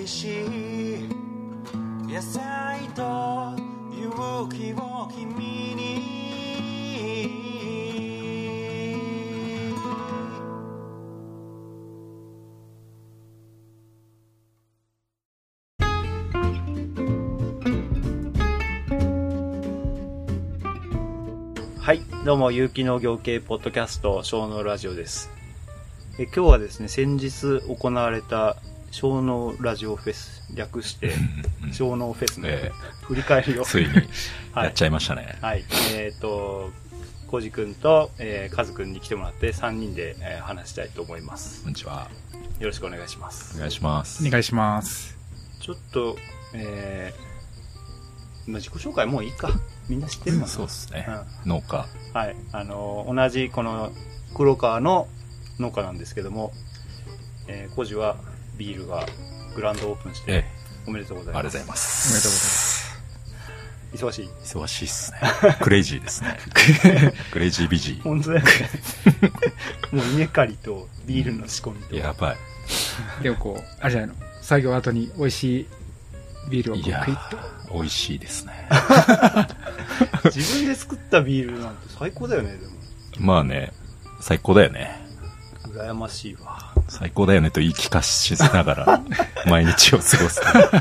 味しい野菜と勇気を君にはい、どうも有機農業系ポッドキャスト小農ラジオです。今日はですね、先日行われた小農ラジオフェス、略して小農フェスの振り返りを、 ついにやっちゃいましたね。 はい、コジ君と、カズ君に来てもらって3人で、話したいと思います。 こんにちは。 よろしくお願いします。 お願いします。 お願いします。 ちょっと、自己紹介もういいか。みんな知ってるもんね。 そうですね、農家。 はい。同じこの黒川の農家なんですけども、コジはビールがグランドオープンして、おめでとうございます。 ありがとうございます。 おめでとうございます。忙しい？ 忙しいっすね。クレイジーですね。クレイジービジー。 本当だよね。もう稲刈りとビールの仕込みと。 やばい。 でもこう、あれじゃないの、作業後に美味しいビールをこうクイッと。 美味しいですね。 自分で作ったビールなんて最高だよね、でも。 まあね、最高だよね。 羨ましいわ。 最高だよねと言い聞かしながら、毎日を過ごす、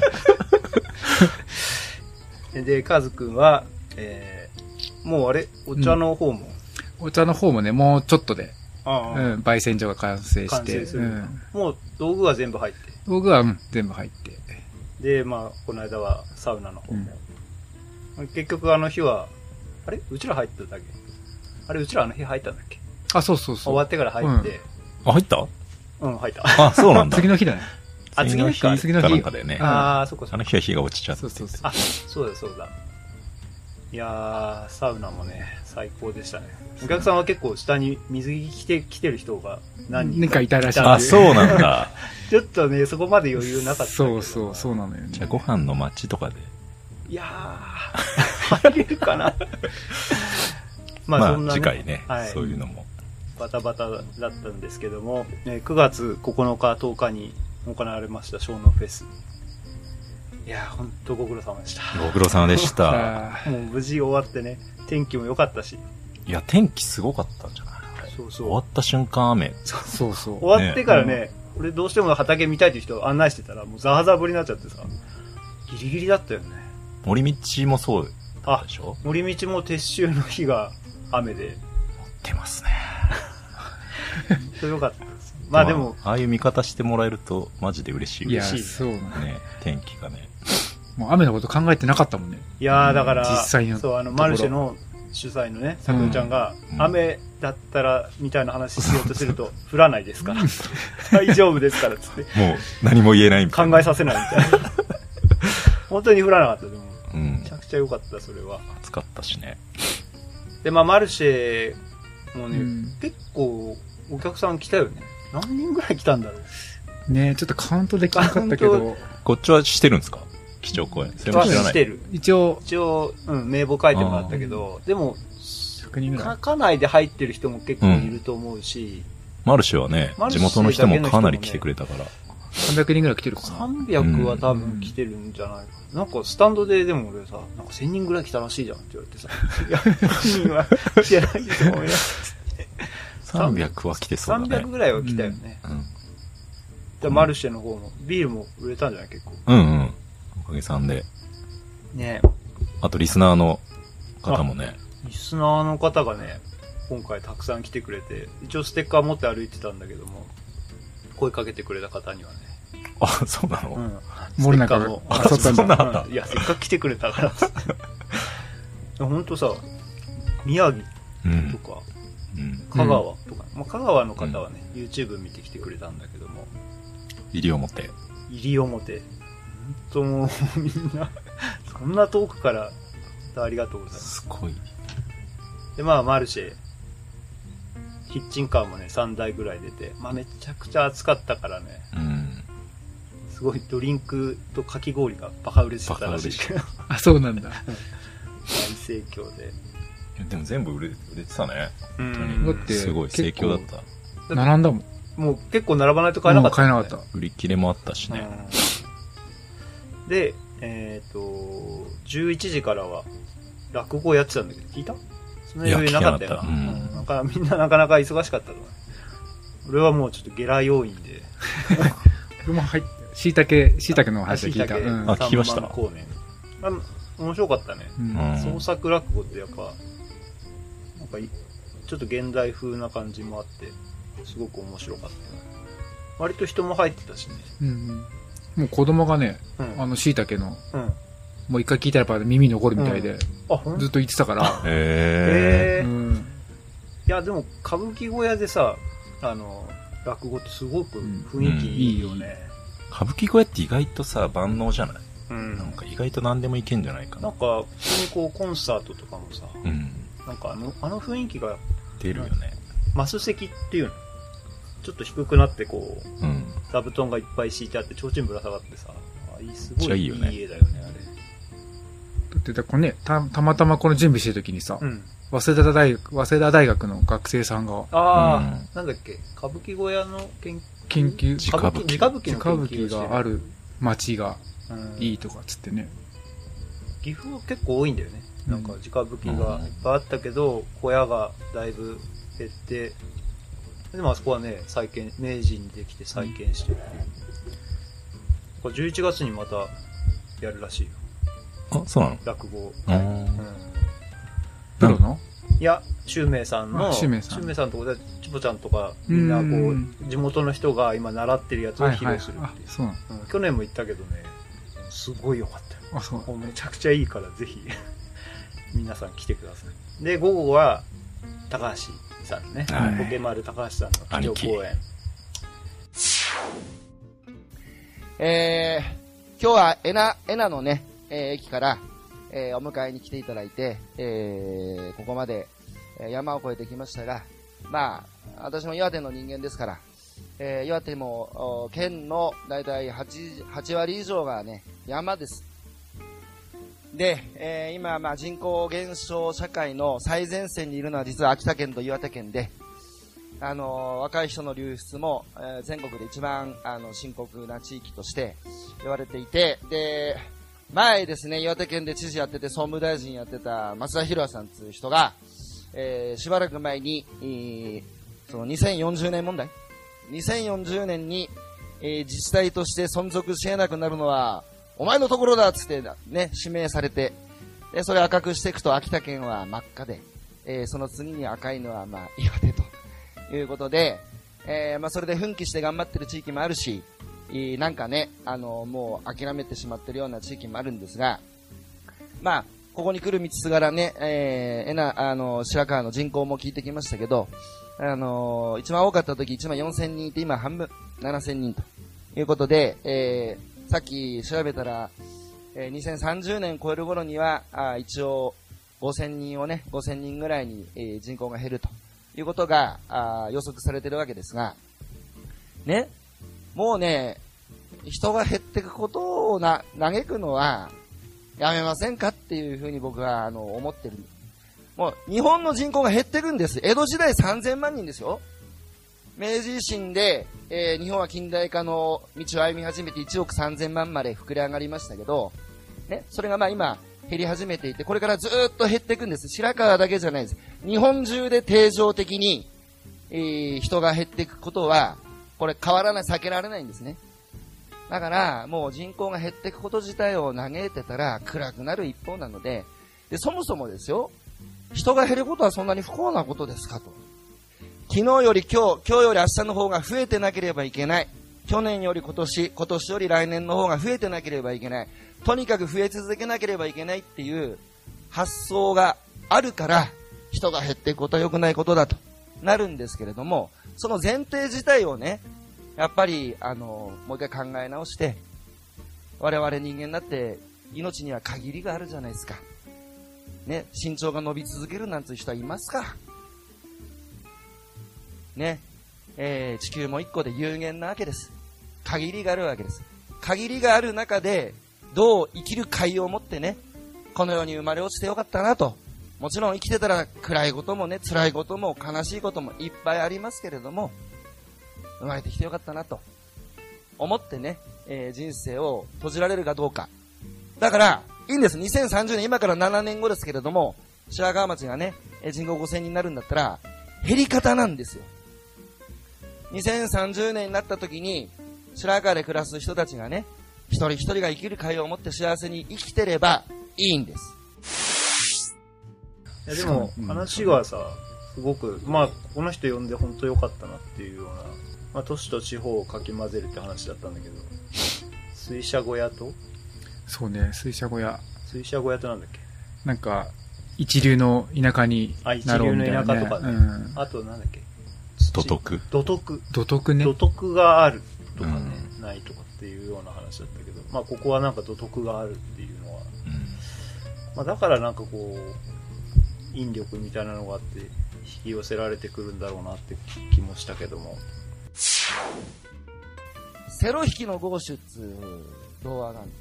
ね。で、カズくんは、もうあれ、お茶の方も、 お茶の方もね、もうちょっとで、焙煎所が完成して、 完成する、もう道具は全部入って。 道具は、全部入って。 で、まあ、この間はサウナの方も。結局あの日は、あれうちら入ってただけ？あれうちらあの日入ったんだっけ？ あ、そうそうそう。 終わってから入って。 あ、入った？ 入った。 あ、そうなんだ。 次の日だね。 あ、次の日か。 次の日なんかだよね。 あ、そっかそっか。 あの日は日が落ちちゃって。 そう。 あ、そうだそうだ。いやー、サウナもね、最高でしたね。お客さんは結構下に水着着てる人が何人かいたらしい。 あ、そうなんだ。 ちょっとね、そこまで余裕なかったけど。 そうなのよね。 じゃあご飯の街とかで。 いやー、入れるかな。 まあ、 そんなね、 次回ね、 はい、 そういうのも。 バタバタだったんですけども、9月9日、10日に行われました小農フェス。いやー、ほんとご苦労様でした。 ご苦労様でした。 もう無事終わってね、天気も良かったし。 いや、天気すごかったんじゃない？ そう。 終わった瞬間雨。 そう。 終わってからね、俺どうしても畑見たいっていう人を案内してたら、もうザーザー降りになっちゃってさ、ギリギリだったよね。 森道もそうでしょ？ 森道も撤収の日が雨で。 持ってますね。 よかったです。まあでも、 ああいう見方してもらえるとマジで嬉しい。 いや、そうね。 天気がね。 もう雨のこと考えてなかったもんね。 いやーだから、 実際のそう、マルシェの主催のね、さくらちゃんが、雨だったらみたいな話しようとすると、降らないですから。大丈夫ですからっつって。 もう何も言えないみたいな。 考えさせないみたいな。本当に降らなかったでも。めちゃくちゃ良かった、それは。 暑かったしね。 で、まあマルシェもね、結構お客さん来たよね。何人ぐらい来たんだろう。 ね、ちょっとカウントできなかったけど。 こっちはしてるんですか？基調講演。それも知らない。 してる。 一応、 名簿書いてもらったけど、でも、書かないで入ってる人も結構いると思うし。 マルシェはね、地元の人もかなり来てくれたから。 300人ぐらい来てるかな。 300は多分来てるんじゃないかな。なんかスタンドででも俺さ、なんか1000人ぐらい来たらしいじゃんって言われてさ、いや、1000人は来てないと思います。 300は来てそうだね。 300ぐらいは来たよね。でマルシェの方も、ビールも売れたんじゃない結構。 おかげさんで。 ねあとリスナーの方もね。 リスナーの方がね、今回たくさん来てくれて、一応ステッカー持って歩いてたんだけども、声かけてくれた方にはね。 あ、そうなの？ 森中も。 あ、そうなんだ。 いや、せっかく来てくれたから。ほんとさ、宮城とか、香川とか、香川の方はね、YouTube 見てきてくれたんだけども。 西表。 西表。ほんともうみんな、そんな遠くからありがとうございます。 すごい。 で、まあ、マルシェ、キッチンカーもね、3台ぐらい出て、まあ、めちゃくちゃ暑かったからね。すごいドリンクとかき氷がバカ売れしてたらしい。 あ、そうなんだ。 大盛況で。 でも全部売れてたね。 本当に。だって、 すごい盛況だった。 並んだもん。 もう結構並ばないと買えなかった、 買えなかった。 売り切れもあったしね。 で、11時からは落語やってたんだけど、聞いた？そんな余裕なかったよな。なんかみんななかなか忙しかったと思う。俺はもうちょっとゲラ要員で。 僕も入って、椎茸の話を聞いた。 聞きました。 面白かったね。創作落語ってやっぱ、なんかちょっと現代風な感じもあって、すごく面白かった。割と人も入ってたしね。 もう子供がね、椎茸の、もう一回聞いたらやっぱ耳に残るみたいで、ずっと言ってたから。いや、でも歌舞伎小屋でさ、落語ってすごく雰囲気いいよね。 歌舞伎小屋って意外とさ、万能じゃない？なんか意外と何でもいけんじゃないかな。 なんか、普通にこうコンサートとかもさ、なんかあの雰囲気が出るよね。 マス席っていうの。ちょっと低くなってこう、座布団がいっぱい敷いてあって、提灯ぶら下がってさ、すごいいい家だよね、あれ。 だってこれね、たまたまこの準備してる時にさ、早稲田大学の学生さんが、 なんだっけ、歌舞伎小屋の研究、 直歌舞伎がある町がいいとかつってね。 岐阜は結構多いんだよね。なんか直歌舞伎がいっぱいあったけど、小屋がだいぶ減って、でもあそこはね、明治にできて再建してるっていう。11月にまたやるらしいよ。 あ、そうなの？ 落語。 プロの？ いや、周明さんの、周明さんとこで、ちぼちゃんとか、みんなこう、地元の人が今習ってるやつを披露するっていう。去年も行ったけどね、すごい良かったよ。めちゃくちゃいいから、ぜひ、皆さん来てください。で、午後は、高橋さんね。ポケマル高橋さんの基調講演。 今日はエナのね、駅から、お迎えに来ていただいて、ここまで、山を越えてきましたが、まあ、私も岩手の人間ですから、岩手も、県のだいたい8割以上がね、山です。で、今、まあ、人口減少社会の最前線にいるのは実は秋田県と岩手県で、若い人の流出も、全国で一番、深刻な地域として言われていて、で、前ですね、岩手県で知事やってて総務大臣やってた松田博さんという人が、しばらく前に、その2040年問題、2040年に、自治体として存続し得なくなるのは、お前のところだっつってね、指名されて、で、それ赤くしていくと秋田県は真っ赤で、その次に赤いのはまあ岩手ということで、まあそれで奮起して頑張ってる地域もあるし、なんかね、もう諦めてしまってるような地域もあるんですが、まあ、ここに来る道すがらね、白川の人口も聞いてきましたけど、一番多かった時1万4000人いて、今半分、7000人ということで、さっき調べたら、2030年超える頃には、一応5000人をね、5000人ぐらいに、人口が減るということが予測されているわけですが、ね、もうね、人が減っていくことを嘆くのはやめませんかっていうふうに僕は思ってる。もう日本の人口が減っていくんです。江戸時代3000万人ですよ。明治維新で、日本は近代化の道を歩み始めて1億3000万まで膨れ上がりましたけど、ね、それがまあ今減り始めていて、これからずーっと減っていくんです。白川だけじゃないです。日本中で定常的に、人が減っていくことはこれ変わらない、避けられないんですね。だからもう人口が減っていくこと自体を嘆いてたら暗くなる一方なので、そもそもですよ、人が減ることはそんなに不幸なことですかと。昨日より今日より明日の方が増えてなければいけない。去年より今年より来年の方が増えてなければいけない。とにかく増え続けなければいけないっていう発想があるから人が減っていくことは良くないことだとなるんですけれども、その前提自体をね、やっぱりもう一回考え直して、我々人間だって命には限りがあるじゃないですかね。身長が伸び続けるなんていう人はいますかね。地球も一個で有限なわけです。限りがあるわけです。限りがある中でどう生きる甲斐を持ってね、この世に生まれ落ちてよかったなと。もちろん生きてたら暗いこともね、辛いことも悲しいこともいっぱいありますけれども、生まれてきてよかったなと思ってね、人生を閉じられるかどうか。だから、いいんです。2030年、今から7年後ですけれども、白川町がね、人口5000人になるんだったら、減り方なんですよ。2030年になった時に、白川で暮らす人たちがね、一人一人が生きる会を持って幸せに生きてればいいんです。 いやでも、話はさ、すごく、まあ、この人呼んで本当良かったなっていうような、まあ、都市と地方をかき混ぜるって話だったんだけど、水車小屋とそうね、水車小屋。 水車小屋となんだっけ、 なんか、一流の田舎になろうみたいな、ね。 一流の田舎とかね。うん、あとなんだっけ、 土徳。 土徳ね。 土徳があるとかね、ないとかっていうような話だったけど、まあここはなんか土徳があるっていうのは、まあだからなんかこう、引力みたいなのがあって引き寄せられてくるんだろうなって気もしたけども。 セロ引きのゴーシュっていう童話なんです。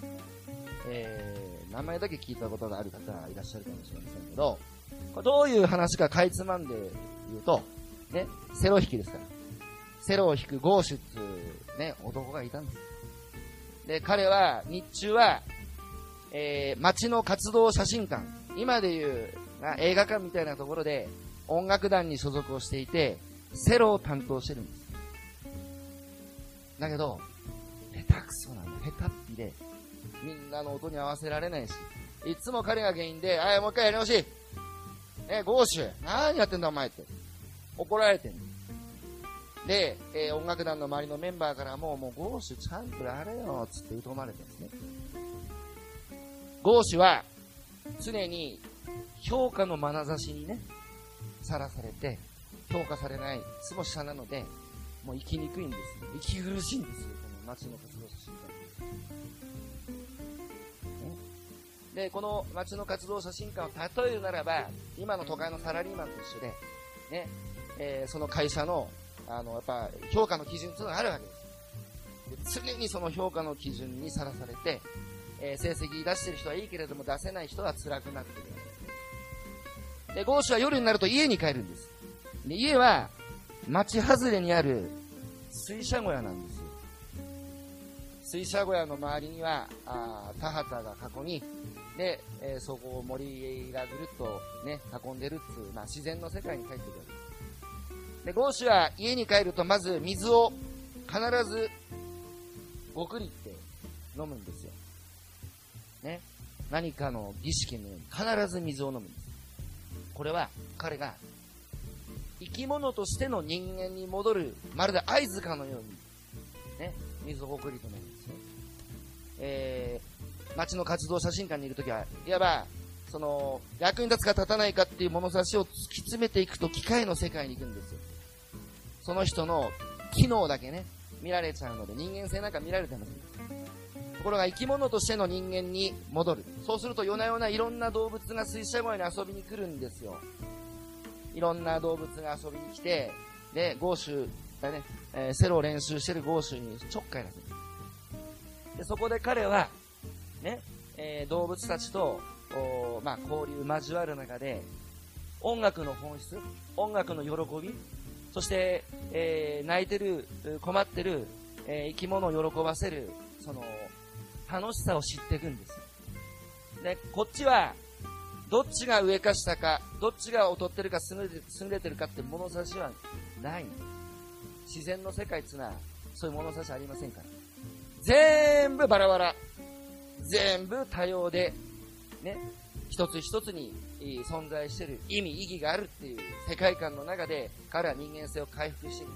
名前だけ聞いたことがある方いらっしゃるかもしれませんけど、これどういう話かかいつまんで言うと、ね、セロ引きですから。セロを引くゴーシュっていうね、男がいたんです。で、彼は日中は、町の活動写真館、今でいう映画館みたいなところで音楽団に所属をしていて、セロを担当してるんです。だけど、下手くそなんだ。下手っぴで、みんなの音に合わせられないし、いつも彼が原因で、もう一回やり直し。ゴーシュ、何やってんだお前って。怒られてんの。で、音楽団の周りのメンバーからもうゴーシュちゃんとやれよ、つって疎まれてるんですね。ゴーシュは、常に評価の眼差しにね、さらされて、評価されない、いつも下なので、もう生きにくいんですよ。息苦しいんですよ、この町の活動写真館。で、この町の活動写真館を例えるならば、今の都会のサラリーマンと一緒で、ね、その会社の、やっぱ、評価の基準っていうのがあるわけです。で、常にその評価の基準にさらされて、成績出してる人はいいけれども出せない人は辛くなってるわけです。で、ゴーシュは夜になると家に帰るんです。で、家は、町外れにある水車小屋なんですよ。水車小屋の周りには、田畑が囲み、で、そこを森がぐるっとね、囲んでるっていう、まあ自然の世界に帰ってくるわけです。で、ゴーシュは家に帰るとまず水を必ずごくりって飲むんですよ。ね。何かの儀式のように必ず水を飲むんです。これは彼が生き物としての人間に戻る、まるで合図かのように、ね、水をごくりと飲むんですね。町の活動写真館にいるときは、いわば、その、役に立つか立たないかっていう物差しを突き詰めていくと機械の世界に行くんですよ。その人の機能だけね、見られちゃうので、人間性なんか見られてません。ところが生き物としての人間に戻る。そうすると夜な夜ないろんな動物が水車小屋に遊びに来るんですよ。いろんな動物が遊びに来て、で、ゴーシュがね、セロを練習してるゴーシュにちょっかい出す。で、そこで彼は、ね、動物たちと、まあ、交流、交わる中で、音楽の本質、音楽の喜び、そして、泣いてる、困ってる、生き物を喜ばせる、その、楽しさを知っていくんです。で、こっちは、どっちが上か下か、どっちが劣ってるか優れてるかって物差しはない。自然の世界っていうのは、そういう物差しありませんから。全部バラバラ。全部多様で、ね、一つ一つに存在している意義があるっていう世界観の中で、彼は人間性を回復している。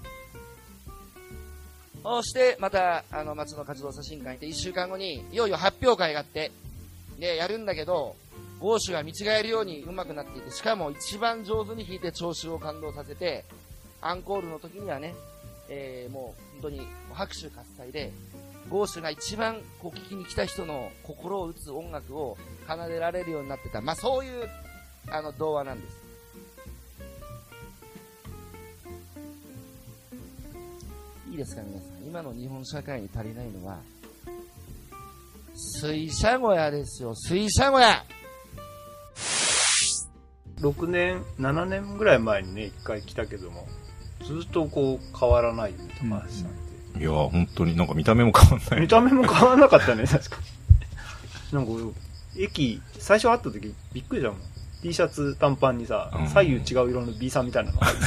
そして、また、町の活動写真館に行って、一週間後に、いよいよ発表会があって、で、やるんだけど、ゴーシュが見違えるように上手くなっていて、しかも一番上手に弾いて聴衆を感動させて、アンコールの時にはね、もう本当に拍手喝采で、ゴーシュが一番こう聴きに来た人の心を打つ音楽を奏でられるようになってた。まあそういう童話なんです。いいですか皆さん。今の日本社会に足りないのは、水車小屋ですよ。水車小屋。 6年、7年ぐらい前にね、一回来たけども、ずっとこう変わらないよね、高橋さんって。 いやー、本当になんか見た目も変わんない。 見た目も変わんなかったね、確かに。なんか駅、最初会った時びっくりしたもん。T シャツ短パンにさ、左右違う色の B さんみたいなのが入って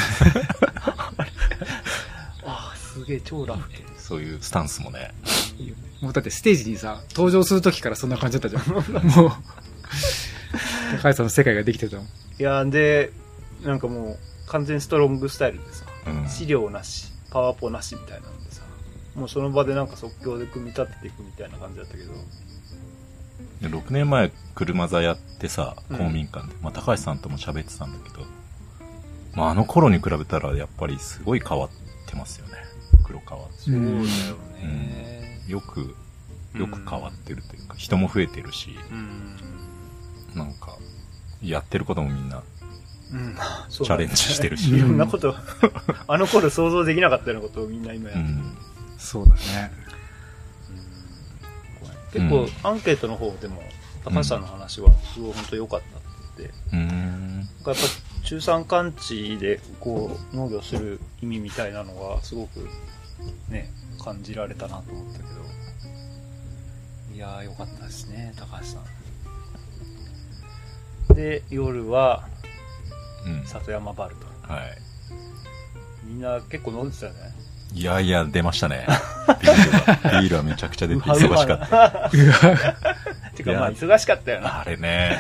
ああ、すげえ超ラフ。 そういうスタンスもね。 もうだってステージにさ、登場する時からそんな感じだったじゃん。もう、高橋さんの世界ができてたもん。 いやで、なんかもう完全ストロングスタイルでさ、資料なし、パワポなしみたいなんでさ、もうその場でなんか即興で組み立てていくみたいな感じだったけど。 6年前車座やってさ、公民館で、まあ高橋さんとも喋ってたんだけど、まああの頃に比べたらやっぱりすごい変わってますよね。黒川。 そうだよね、 よく変わってるというか、人も増えてるし、なんかやってることもみんなチャレンジしてるし、 いろんなことあの頃想像できなかったようなことをみんな今やってる、 そうだね。 結構アンケートの方でも高橋さんの話はすごい本当良かったって、やっぱ中山間地でこう農業する意味みたいなのがすごくね感じられたなと思ったけど、いやー良かったですね、高橋さん。で夜は里山バルと、みんな結構飲んでたよね。 いやいや出ましたね。ビールはめちゃくちゃ出て忙しかった。 てかまあ忙しかったよなあれね、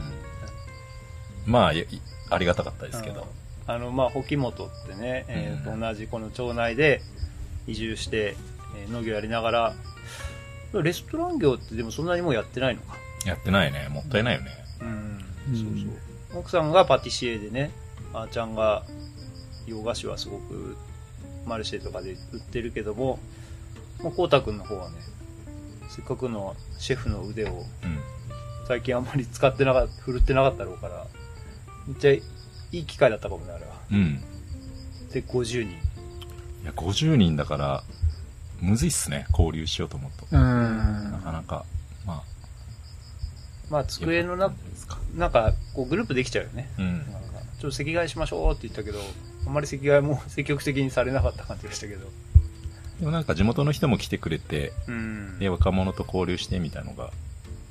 まあありがたかったですけど、 まあ保本ってね、同じこの町内で移住して、農業やりながら、レストラン業ってでもそんなにもうやってないのか。 やってないね、もったいないよね。 そうそう。奥さんがパティシエでね、あーちゃんが洋菓子はすごくマルシェとかで売ってるけども、こうたくんの方はね、せっかくのシェフの腕を最近あんまり振るってなかったろうから、めっちゃいい機会だったかもね、あれは。で、50人。 いや、50人だから、むずいっすね、交流しようと思うと。なかなか、まあ机のなんか、こうグループできちゃうよね。なんかちょっと席替えしましょうって言ったけど、あんまり席替えも積極的にされなかった感じがしたけど。 でもなんか地元の人も来てくれて、で若者と交流してみたいのが、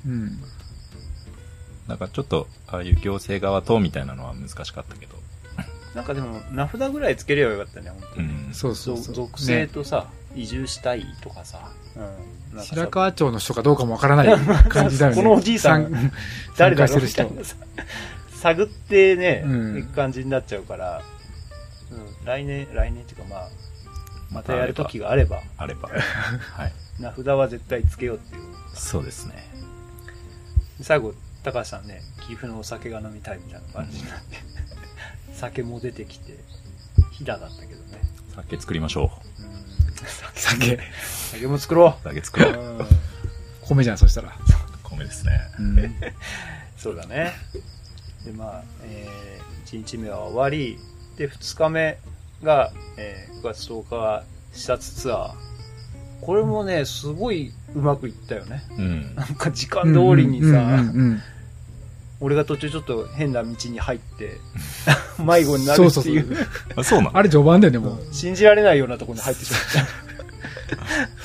なんかちょっとああいう行政側とみたいなのは難しかったけど、 なんかでも名札ぐらいつければよかったね、本当に。 そうそうそう。 属性とさ、移住したいとかさ、 白川町の人かどうかもわからない感じだよね。 このおじいさん誰だろうみたいな探ってね、行く感じになっちゃうから、来年っていうかまたやる時があれば、はい。名札は絶対つけようっていう。 そうですね。 最後、高橋さんね、岐阜のお酒が飲みたいみたいな感じになって、酒も出てきて、飛騨だったけどね。 酒作りましょう。 酒も作ろう。 酒作ろう。 米じゃん、そしたら。 米ですね。 そうだね。で、1日目は終わり、で、2日目が、9月10日は視察ツアー。これもね、すごいうまくいったよね。なんか時間通りにさ、俺が途中ちょっと変な道に入って、迷子になるっていう。 そうなの？ あれ序盤だよね、もう。 信じられないようなところに入ってしまった。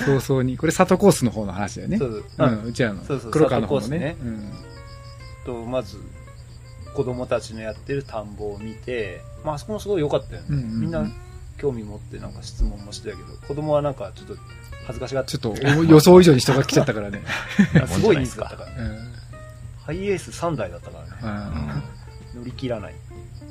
早々に。これ里コースの方の話だよね。うちらの。黒川の方のね。 まず、子供たちのやってる田んぼを見て、あそこもすごい良かったよね。みんな興味持ってなんか質問もしてたけど、子供はなんかちょっと恥ずかしがって。 ちょっと予想以上に人が来ちゃったからね。 すごい人数だったからね。ハイエース3台だったからね。乗り切らない。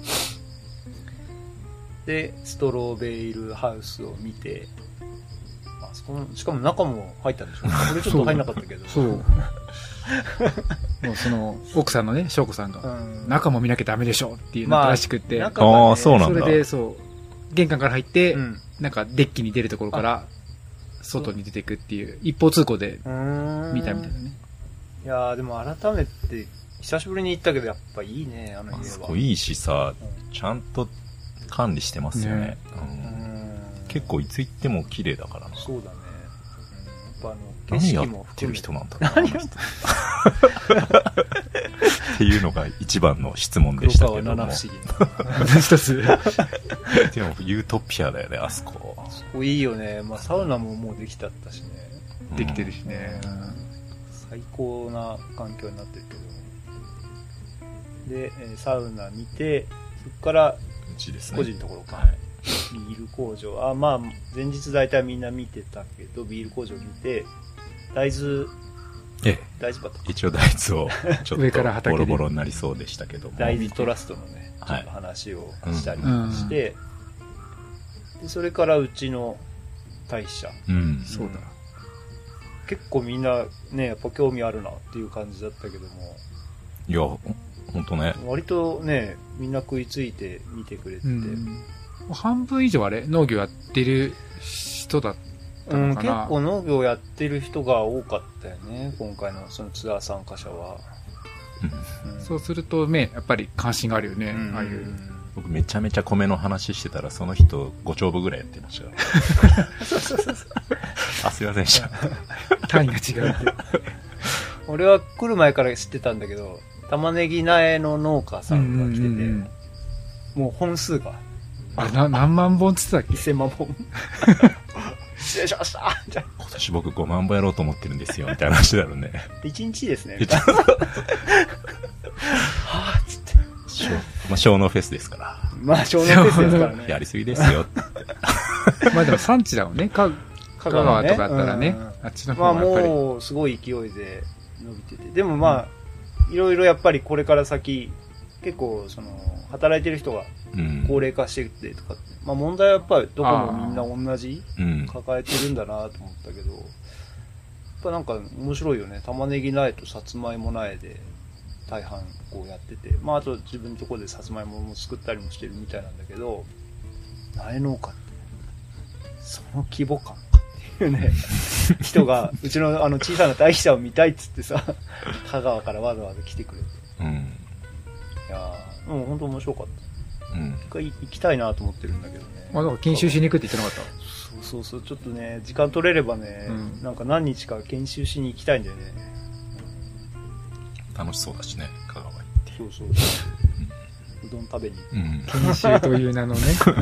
で、ストロベイルハウスを見て、しかも中も入ったんでしょ。俺ちょっと入んなかったけど。 そう。もうその、奥さんのね、翔子さんが、中も見なきゃダメでしょっていうのらしくって。 そうなんだ。 それで、そう、玄関から入って、なんかデッキに出るところから、外に出ていくっていう、一方通行で見たみたいなね。 いやー、でも改めて、久しぶりに行ったけど、やっぱいいね、あの家は。 すごいいいしさ、ちゃんと管理してますよね。結構いつ行っても綺麗だからな。 そうだね。 何やってる人なんだろうな。 っていうのが一番の質問でしたけども。 七不思議。一つ。 でも、ユートピアだよね、あそこ。 そこいいよね。まあ、サウナももうできたったしね。 できてるしね。 最高な環境になってるけど。で、サウナ見て、そこから、 うちですね。 個人のところか。 はい。 ビール工場。まあ、前日大体みんな見てたけど、ビール工場見て、大豆バター。 一応大豆を、ちょっ上からとボ畑でロボロになりそうでしたけども。 大豆トラストのね、ちょはいっと話をしたりうんして、でそれからうちの大社。 うん。 そうだ。 結構みんなね、やっぱ興味あるなっていう感じだったけども、 いや、ほんとね。 割とね、みんな食いついて見てくれてて、 半分以上あれ農業やってる人だったのか結な。 構農業やってる人が多かったよね、今回のそのツアー参加者は。 そうするとね、やっぱり関心があるよね。ああいう。 僕めちゃめちゃ米の話してたら、その人5丁分ぐらいやってましたから。あ、すいませんでした。 単位が違うって。 俺は来る前から知ってたんだけど、玉ねぎ苗の農家さんが来てて、もう本数が何万本つってたっけ 1000万本。失礼しましたみたいな。 今年僕5万本やろうと思ってるんですよ、みたいな話だろうね。 1日ですね。みたいなはぁ、つって。 まあ、小脳フェスですから。 まあ、小脳フェスですからね。 やりすぎですよ。 まあでも産地だもんね。香川とかだったらね。あっちの方まあがやっぱり。 もう、すごい勢いで伸びてて。でもまあ、いろいろやっぱりこれから先、結構、働いてる人が高齢化してってとかって、まあ問題はやっぱりどこもみんな同じ抱えてるんだなと思ったけど、やっぱなんか面白いよね。玉ねぎ苗とさつまいも苗で大半こうやってて、まああと自分のところでさつまいもも作ったりもしてるみたいなんだけど、苗農家って、その規模感かっていうね、人が、うちの小さな大社を見たいっつってさ、香川からわざわざ来てくれて。いやー、もう本当面白かった。一回行きたいなと思ってるんだけどね。 まあだから研修しに行くって言ってなかっそう、ちょっとね、時間取れればね、なんか何日か研修しに行きたいんだよね。 楽しそうだしね、香川行って。 そう。うどん食べに。 た。研修という名のね。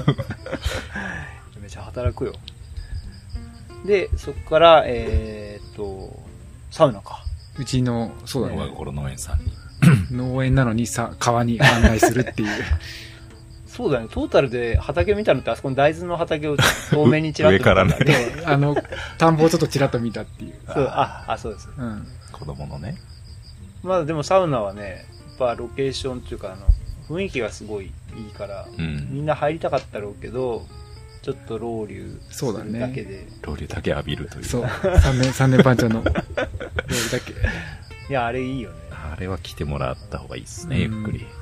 めちゃ働くよ。で、そこから、サウナか。 うちの、そうだ我がね。 頃農園さんに。 農園なのに川に案内するっていう。 そうだね、トータルで畑見たのってあそこの大豆の畑を遠目にちらっと見たんだ上からね。田んぼをちょっとちらっと見たっていう。 そうです。 子供のね。 まあでもサウナはね、やっぱロケーションっていうか雰囲気がすごいいいから、みんな入りたかったろうけど、ちょっとロウリュするだけで。 ロウリュだけ浴びるという。 そう。3年番長のロウリュだけ。 いや、あれいいよね。 あれは来てもらった方がいいですね、ゆっくり。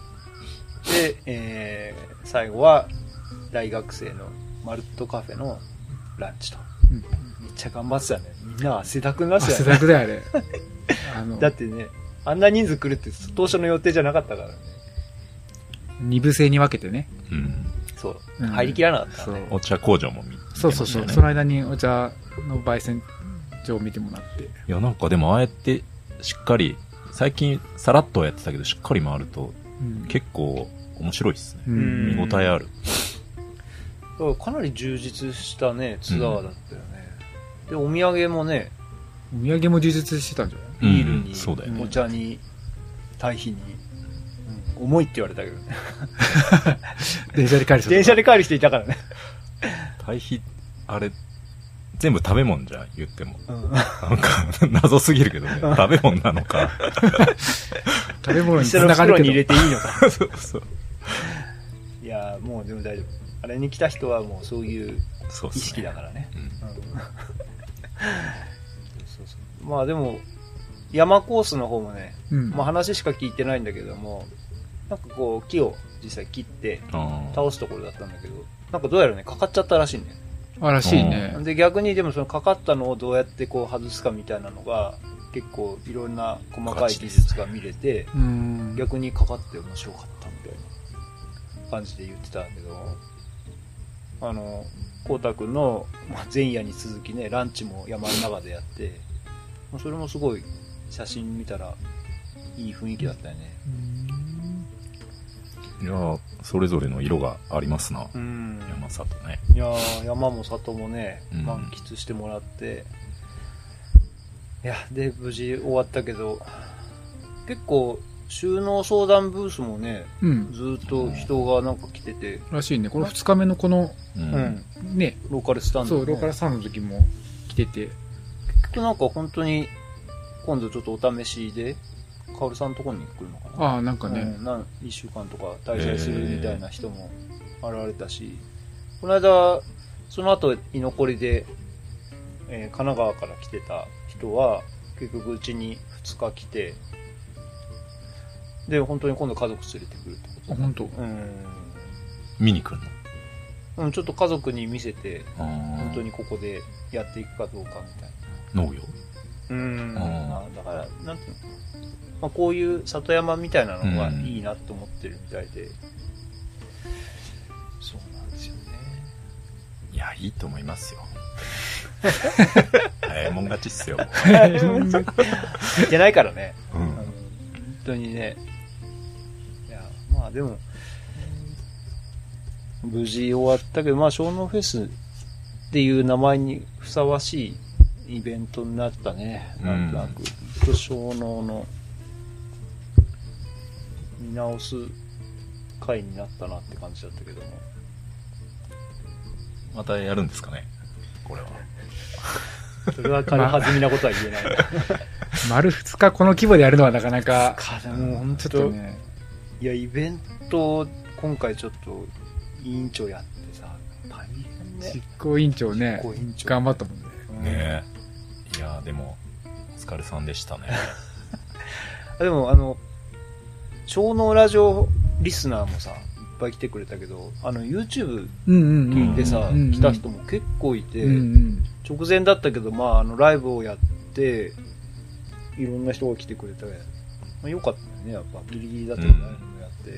で、最後は大学生のマルットカフェのランチと。めっちゃ頑張ってたね。みんな汗だくになってたよね。 汗だくだよ、あれ。 だってね、あんな人数来るって当初の予定じゃなかったからね。 二部制に分けてね。 そう。入りきらなかったね。 お茶工場も見て、 そう。その間にお茶の焙煎所を見てもらって。 いや、なんかでもああやってしっかり、最近さらっとはやってたけど、しっかり回ると、結構面白いですね。見応えある。 かなり充実したね、ツアーだったよね。で、お土産もね、 お土産も充実してたんじゃない？ ビールに、お茶に、堆肥に、重いって言われたけどね。 電車で帰る人。 電車で帰る人いたからね。 堆肥、あれ、全部食べ物じゃん、言っても。なんか、謎すぎるけどね。食べ物なのか。 食べ物につながるけど。に入れていいのか。 そう。 いや、もうでも大丈夫。あれに来た人はもうそういう意識だからね。まあでも、山コースの方もね、まあ話しか聞いてないんだけども、なんかこう木を実際切って倒すところだったんだけど、なんかどうやらね、かかっちゃったらしいんだよね。 らしいね。 で、逆にでもそのかかったのをどうやってこう外すかみたいなのが、結構いろんな細かい技術が見れて、逆にかかって面白かったみたいな感じで言ってたんだけど、こうたくんの前夜に続きね、ランチも山の中でやって、それもすごい写真見たらいい雰囲気だったよね。 いやそれぞれの色がありますな。 うん。 山里ね。 いや山も里もね、満喫してもらって、いや、で、無事終わったけど、結構、収納相談ブースもね、ずっと人がなんか来てて。 らしいね。この2日目のこの、ね、 ローカルスタンド、ね。 そう、ローカルスタンドの時も来てて。 結局なんか本当に、今度ちょっとお試しで、カオルさんのところに来るのかな。 ああ、なんかね。 1週間とか滞在するみたいな人も現れたし、この間、その後居残りで、神奈川から来てた人は、結局うちに2日来て、で、本当に今度家族連れてくるってこと。 あ、本当。 見に来るの？ちょっと家族に見せて、本当にここでやっていくかどうかみたいな。農業？ だから、なんていうの、こういう里山みたいなのがいいなと思ってるみたいで、そうなんですよね。 いや、いいと思いますよ。早いもん勝ちっすよ。 いけないからね。本当にね。いや、まあでも、無事終わったけど、まあ、小脳フェスっていう名前にふさわしいイベントになったね。なんとなく、小脳の見直す回になったなって感じだったけども。 またやるんですかね、これは。 それは軽はずみなことは言えない。 丸2日この規模でやるのはなかなか、 もう本当ね。いや、イベント、今回ちょっと委員長やってさ、大変ね。 執行委員長ね、頑張ったもんね。 ねえ。いや、でも、お疲れさんでしたね。 でも、小脳ラジオリスナーもさ、いっぱい来てくれたけど、YouTube 聞いてさ、来た人も結構いて、直前だったけど、まあ、ライブをやって、いろんな人が来てくれたけど、まあ、よかったよね、やっぱ。ギリギリだったけど、やって。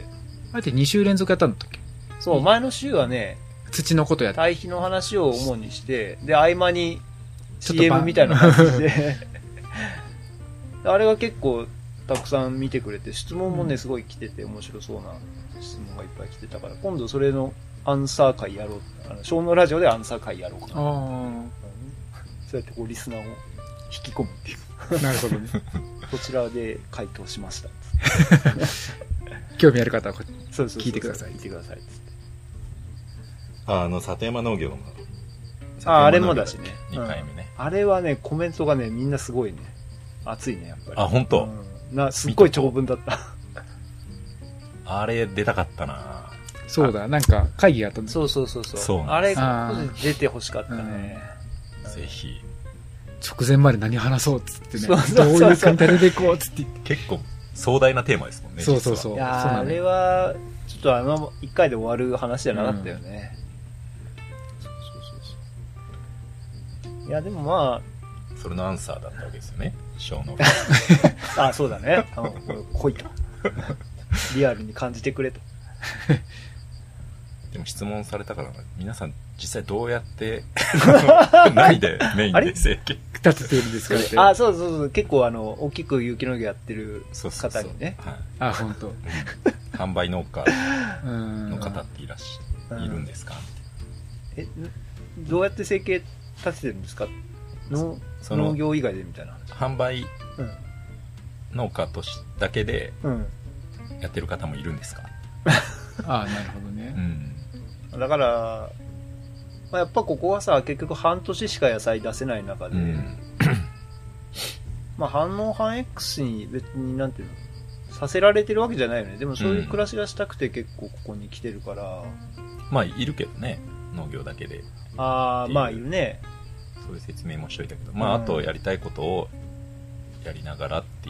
あえて2週連続やったんだったっけ？ そう、前の週はね、 土のことやって。 堆肥の話を主にして、で、合間に CM みたいな感じで、あれが結構たくさん見てくれて、質問もね、すごい来てて面白そうな質問がいっぱい来てたから、今度それのアンサー会やろう。小脳ラジオでアンサー会やろうかな。そうやってこうリスナーを引き込むっていう。 なるほどね。 こちらで回答しました。 興味ある方は聞いてください。 聞いてください。 里山農業の。 あれもだしね。 2回目ね。 あれはね、コメントがね、みんなすごいね。熱いね、やっぱり。 あ、本当。 すっごい長文だった。 あれ出たかったな。 そうだ、なんか会議があったんだ。 そう。あれ、出てほしかったね。 ぜひ。 直前まで何話そうっつってね。どういう感じで出てこうっつって。 結構壮大なテーマですもんね。 そう。 いや、あれは、ちょっと1回で終わる話じゃなかったよね。いや、でもまあ。 それのアンサーだったわけですよね。小の。 あ、そうだね。来いと。リアルに感じてくれと。 でも質問されたから、皆さん実際どうやって何でメインで生計立ててるんですかって。 あ、そう。結構大きく有機農業やってる方にね。 あ、本当。 販売農家の方っているんですか？ どうやって生計立ててるんですか？農業以外でみたいな話。販売農家としだけでやってる方もいるんですか？ ああ、なるほどね。 だから、まあ、やっぱここはさ、結局半年しか野菜出せない中で、まあ反応反 X に別になんていうの、させられてるわけじゃないよね。でもそういう暮らしがしたくて結構ここに来てるから。 まあいるけどね、農業だけで。 ああ、まあいるね。 そういう説明もしといたけど、まああとやりたいことをやりながらっていう、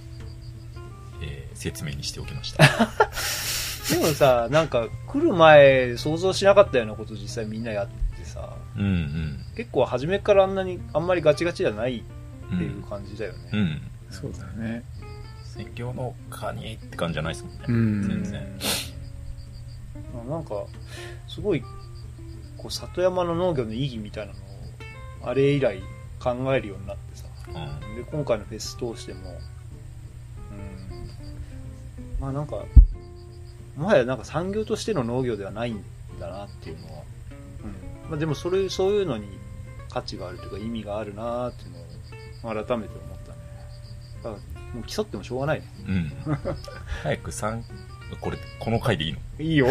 説明にしておきました。 でもさ、なんか来る前想像しなかったようなこと実際みんなやってさ、結構初めからあんまりガチガチじゃないっていう感じだよね。 そうだね。 専業農家にって感じじゃないですもんね。全然。 なんかすごいこう里山の農業の意義みたいなのをあれ以来考えるようになってさ、で今回のフェス通してもまあなんか、もはやなんか産業としての農業ではないんだなっていうのは。まあでもそういうのに価値があるというか意味があるなっていうのを改めて思ったね。だからもう競ってもしょうがないね。 早くこの回でいいの？ いいよ。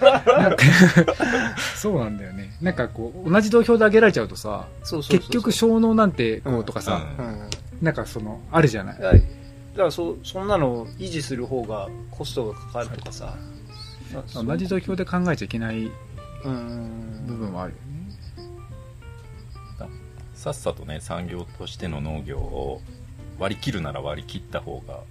そうなんだよね。なんかこう、同じ土俵で上げられちゃうとさ、結局小農なんてこうとかさ、なんかあるじゃない。 だからそんなのを維持する方がコストがかかるとかさ。 同じ土俵で考えちゃいけない部分はあるよね。 さっさとね、産業としての農業を割り切るなら割り切った方が、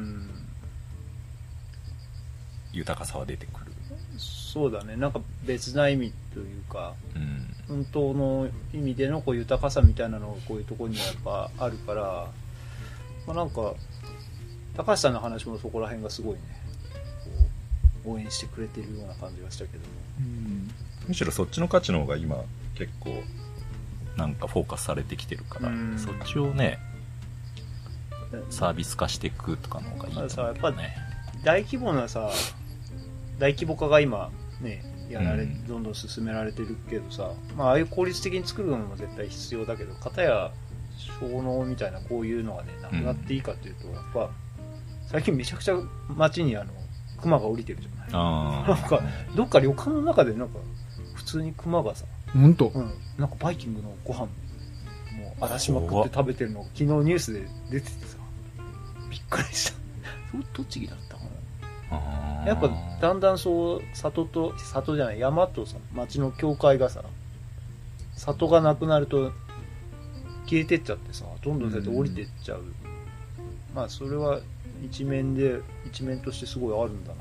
豊かさは出てくる。 そうだね。なんか別な意味というか、本当の意味でのこう豊かさみたいなのがこういうところにはやっぱあるから、まあ、なんか高橋さんの話もそこら辺がすごいね、応援してくれてるような感じがしたけども、 むしろそっちの価値の方が今結構なんかフォーカスされてきてるから、そっちをねサービス化していくとかの方がいいと思うけどね。やっぱ大規模化が今ねどんどん進められてるけどさ、まあああいう効率的に作るのも絶対必要だけど、片や小農みたいなこういうのがねなくなっていいかというと、やっぱ最近めちゃくちゃ街に熊が降りてるじゃない。なんかどっか旅館の中でなんか普通に熊がさ、 本当、 なんかバイキングのご飯も荒らしまくって食べてるのが昨日ニュースで出ててさ、びっくりした。栃木だったかな。やっぱだんだんそう里じゃない山とさ町の境界がさ、里がなくなると消えてっちゃってさ、どんどんそうやって降りてっちゃう。まあそれは一面としてすごいあるんだな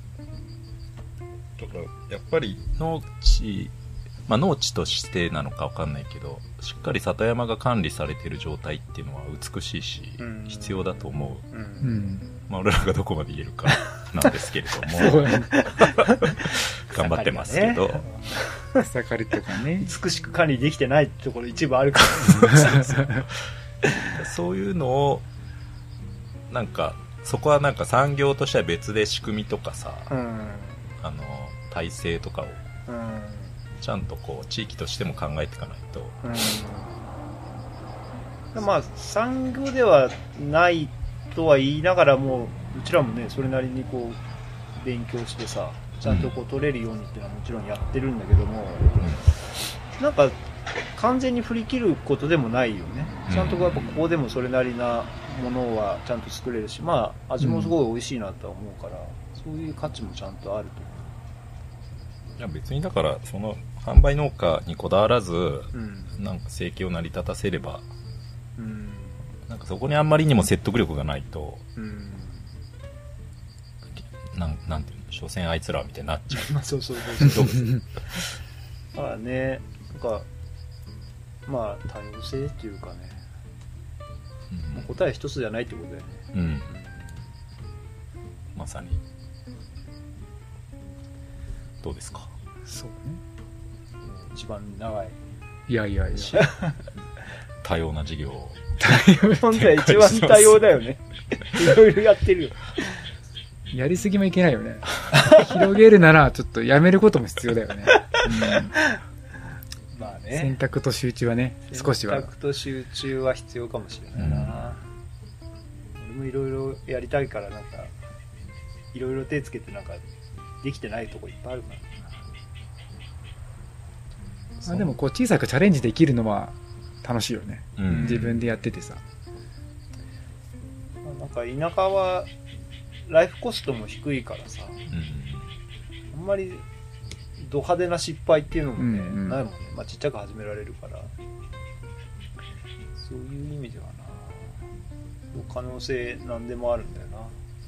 と。 だからやっぱり農地としてなのか分かんないけど、しっかり里山が管理されている状態っていうのは美しいし、必要だと思う。まあ俺らがどこまで言えるかなんですけれども頑張ってますけど、 草刈りとかね、 美しく管理できてないところ一部あるからそういうのをなんかそこはなんか産業としては別で仕組みとかさ、体制とかをちゃんとこう地域としても考えていかないと、 まあ産業ではないとは言いながらも、うちらもねそれなりにこう勉強してさ、ちゃんとこう取れるようにっていうのはもちろんやってるんだけども、なんか完全に振り切ることでもないよね。ちゃんとやっぱここでもそれなりなものはちゃんと作れるし、まあ味もすごい美味しいなとは思うから、そういう価値もちゃんとあると思う。 いや別にだからその販売農家にこだわらず、なんか生計を成り立たせれば、なんかそこにあんまりにも説得力がないと、なんていうの、所詮あいつらみたいになっちゃう。 そうだからね、なんかまあ多様性っていうかね、答え一つじゃないってことだよね。 まさに。どうですか？ そうね。 一番長い。 いや多様な事業を。 本当は一番多様だよね。いろいろやってるよ。 やりすぎもいけないよね。広げるならちょっとやめることも必要だよね。 まあね。 選択と集中はね、少しは。 選択と集中は必要かもしれないな。俺もいろいろやりたいからなんかいろいろ手つけてなんかできてないとこいっぱいあるからな。でもこう小さくチャレンジできるのは楽しいよね。自分でやっててさ。 なんか田舎はライフコストも低いからさ、あんまりド派手な失敗っていうのもね、ないもんね。まあちっちゃく始められるから、そういう意味ではな、可能性なんでもあるんだよな。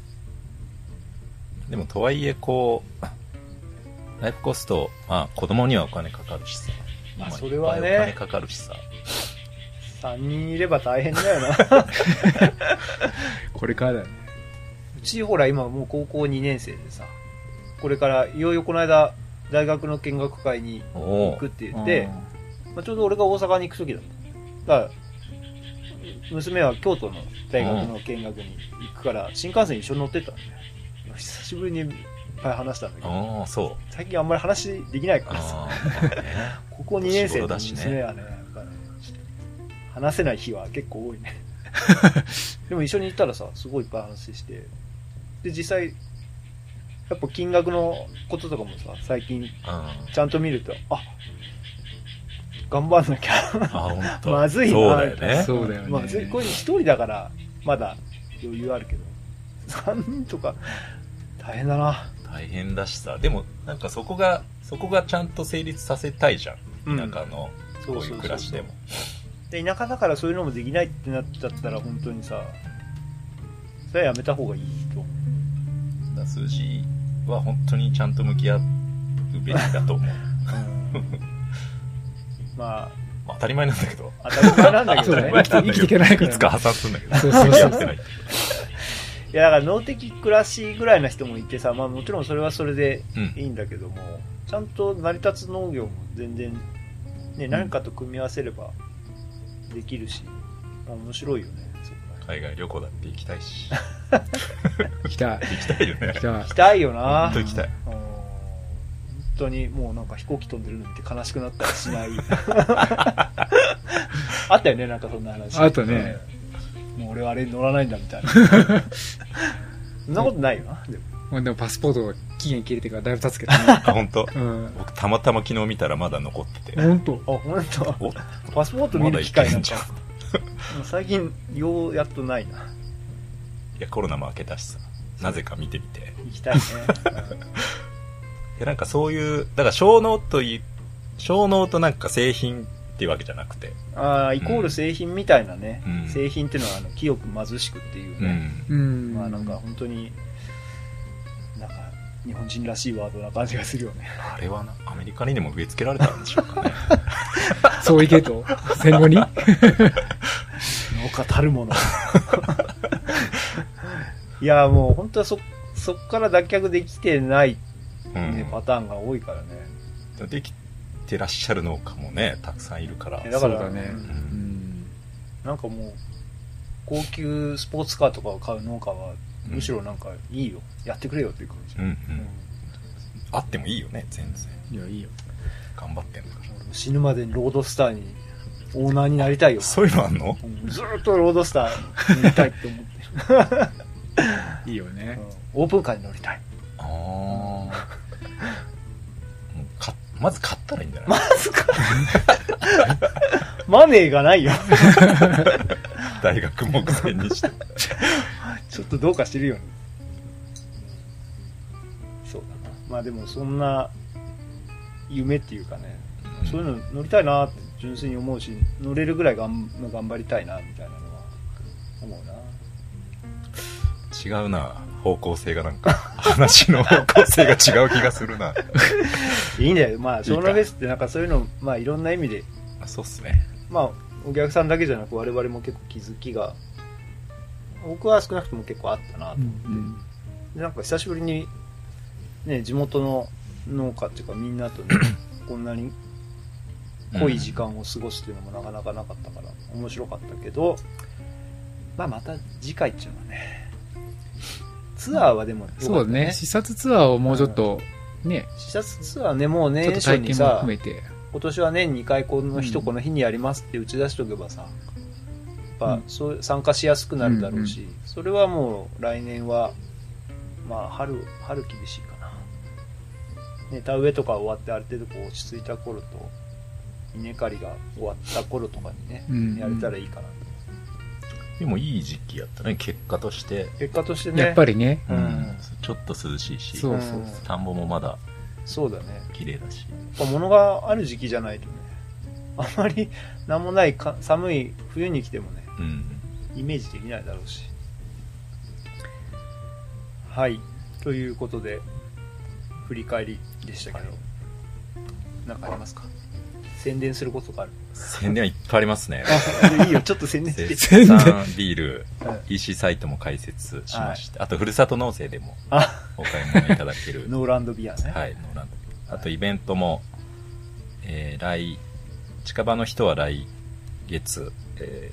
でもとはいえこうライフコスト、まあ子供にはお金かかるしさ、 まあそれはね、 お金かかるしさ、 3人いれば大変だよな。 これからだよね。 うちほら今もう高校2年生でさ、これからいよいよこの間大学の見学会に行くって言って、まあ、ちょうど俺が大阪に行く時だった。だから娘は京都の大学の見学に行くから、新幹線一緒に乗ってたんで、久しぶりにいっぱい話したんだけど、最近あんまり話できないからさ、ここ2年生の娘はね、やっぱね、話せない日は結構多いね。でも一緒に行ったらさ、すごいいっぱい話して、で、実際、やっぱ金額のこととかもさ、最近、ちゃんと見ると、頑張んなきゃ。まずいな。 そうだよね。 そうだよね。 まあ、これ一人だから、まだ余裕あるけど、3人とか、大変だな。 大変だしさ、でも、なんかそこがちゃんと成立させたいじゃん。田舎の、こういう暮らしでも。 で、田舎だからそういうのもできないってなっちゃったら、本当にさ、それはやめた方がいいと思う。 数字は本当にちゃんと向き合うべきだと思う。 まあ、 当たり前なんだけど。 当たり前なんだけどね。 生きていけないから。 いつか破産するんだけど。 そうそうそう。 いや、だから農的暮らしぐらいな人もいてさ、まあもちろんそれはそれでいいんだけども、ちゃんと成り立つ農業も全然、ね、何かと組み合わせればできるし、面白いよね。 海外旅行だって行きたいし。 行きたい。 行きたいよね。 行きたいよな。 本当行きたい。 本当にもうなんか飛行機飛んでるの見て悲しくなったりしない。あったよね、なんかそんな話。 あったね。 もう俺はあれに乗らないんだみたいな。そんなことないよな。 でもパスポート期限切れてからだいぶ経つけどね。 本当。僕たまたま昨日見たらまだ残ってて。 本当。 本当。パスポート見る機会なんか。最近やっとないな。いや、コロナも明けたしさ、なぜか見てみて行きたいね。 で、なんかそういうだから小農となんか製品っていうわけじゃなくて、 イコール製品みたいなね、製品っていうのは清く貧しくっていうね、まあなんか本当になんか日本人らしいワードな感じがするよね。 あれはアメリカにでも植え付けられたんでしょうかね。 そういけと戦後に農家たるもの。いやもう本当はそっから脱却できてない、ね、パターンが多いからね。 できてらっしゃる農家もねたくさんいるから。 だからね、なんかもう高級スポーツカーとかを買う農家はむしろなんかいいよ、やってくれよっていう感じ。あってもいいよね、全然。 いや、いいよ。 頑張ってんだから。 死ぬまでにロードスターにオーナーになりたいよ。 そういうのあんの？ ずーっとロードスターになりたいって思ってる。 いいよね。 オープンカーに乗りたい。 まず買ったらいいんじゃない？ まずマネーがないよ。 大学目前にして。 ちょっとどうかしてるよね。そうだな。まあでもそんな夢っていうかね、そういうの乗りたいなって純粋に思うし、乗れるぐらい頑張りたいなみたいなのは思うな。 違うな、方向性がなんか話の方向性が違う気がするな。 いいんだよ。まあ湘南フェスってなんかそういうの、まあいろんな意味で、 そうっすね。 まあお客さんだけじゃなく我々も結構気づきが、僕は少なくとも結構あったなと思って、でなんか久しぶりにね、地元の農家っていうかみんなとねこんなに濃い時間を過ごすっていうのもなかなかなかったから面白かったけど、まあまた次回っていうのはね、ツアーはでも、 そうね、視察ツアーをもうちょっとね、 視察ツアーね、もう年初にさ、今年は年2回この日とこの日にやりますって打ち出しておけばさ、やっぱそう参加しやすくなるだろうし、それはもう来年はまあ春厳しいかな。ね、田植えとか終わってある程度こう落ち着いた頃と稲刈りが終わった頃とかにね、やれたらいいかなと。 でもいい時期やったね、結果としてね、 やっぱりね、 ちょっと涼しいし、 そう田んぼもまだそうだね、 綺麗だし、 やっぱ物がある時期じゃないとね、あんまり何もない寒い冬に来てもね、イメージできないだろうし。はい、ということで振り返りでしたけど、なんかありますか？宣伝することがある？ 宣伝はいっぱいありますね。 いいよ、ちょっと宣伝して。 生産ビール、EC サイトも開設しまして、あとふるさと納税でもお買い物いただける。 ノーランドビアね。 はい、ノーランドビア。あとイベントも、近場の人は来月、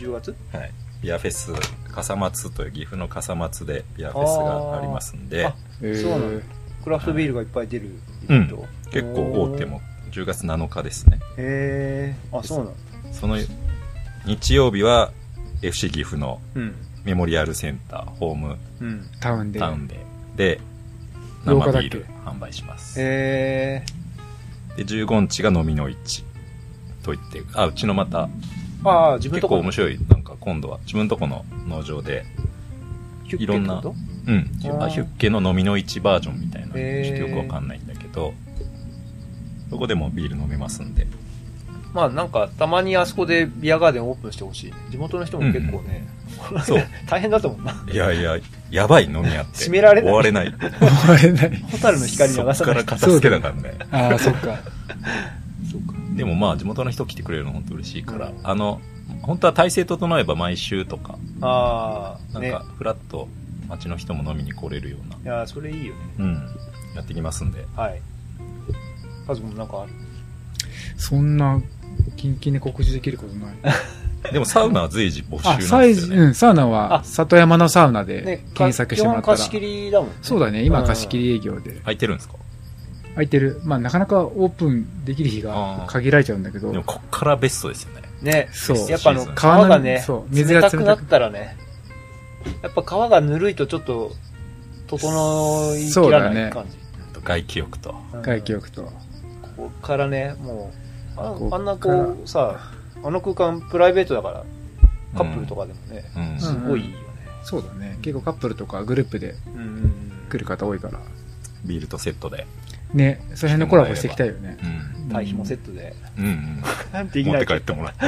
10月はい。ビアフェス、笠松という岐阜の笠松でビアフェスがありますんで。 そうなの。クラフトビールがいっぱい出るイうんベント。 結構大手も10月7日ですね。 へー。あ、そうなの。 その日曜日は FC 岐阜のうん。 メモリアルセンターホームうん。 タウンで。 タウンで 8日だっけ生ビール販売します。 へで、15日が飲みの市といって、うちのまた、 ー。ああ、自分結とこ構面白い、なんか今度は自分とこの農場で、 ヒュッケいろんなってこヒュッケの飲みの市バージョンみたいな、ちょへーっとよくわかんないんだけど、そこでもビール飲めますんで。 とまあなんか、たまにあそこでビアガーデンオープンしてほしい。地元の人も結構ね、 そう。 大変だと思うな。 いやいや、やばい飲み屋って。 閉められない終われない。 終われない。 ホタルの光流さない。 そっから片付けだからね。 ああ、そっか。 そうか。 でもまあ地元の人来てくれるの本当嬉しいから、 うん本当は体制整えば毎週とか、 ああ、ね。 なんかフラッと街の人も飲みに来れるような、 いや、それいいよね。 やってきますんで。 はい。カズもなんかある？ そんな、キンキンで告知できることない。 でもサウナは随時募集なんですよね。 サウナは、里山のサウナでね、 検索してもらったら。 基本貸し切りだもんね。 そうだね、今貸し切り営業で。 空いてるんですか？ 空いてる。まあ、なかなかオープンできる日が限られちゃうんだけど。 でもこっからベストですよね。 ね。 そう。 やっぱ川がね、 そう、水が冷たくなったらね、やっぱ川がぬるいとちょっと、整いきらない感じ。 外気浴と。 外気浴と。 ここからね、もう、あんなこうさ、あの空間プライベートだから、カップルとかでもね、すごいいいよね。 そうだね。結構カップルとかグループで来る方多いから。 ビールとセットで。 ね、その辺のコラボしていきたいよね。 堆肥もセットで。 なんていきなり。 持って帰ってもらって。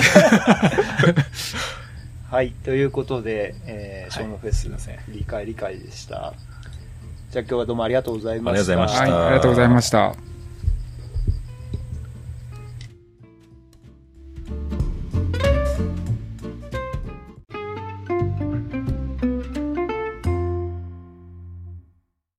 はい、ということで、ショーノフェス、理解でした。じゃあ今日はどうもありがとうございました。 ありがとうございました。 はい、ありがとうございました。